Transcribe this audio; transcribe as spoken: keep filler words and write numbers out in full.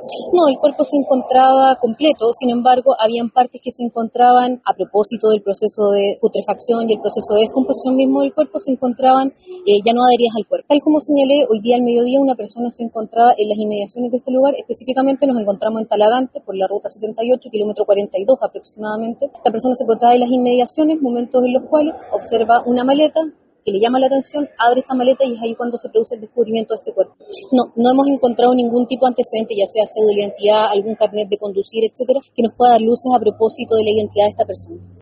No, el cuerpo se encontraba completo, sin embargo, habían partes que se encontraban, a propósito del proceso de putrefacción y el proceso de descomposición mismo del cuerpo, se encontraban eh, ya no adheridas al cuerpo. Tal como señalé, hoy día al mediodía una persona se encontraba en las inmediaciones de este lugar, específicamente nos encontramos en Talagante, por la ruta setenta y ocho, kilómetro cuarenta y dos aproximadamente. Esta persona se encontraba en las inmediaciones, momentos en los cuales observa una maleta que le llama la atención, abre esta maleta y es ahí cuando se produce el descubrimiento de este cuerpo. No, no hemos encontrado ningún tipo de antecedente, ya sea pseudo identidad, algún carnet de conducir, etcétera, que nos pueda dar luces a propósito de la identidad de esta persona.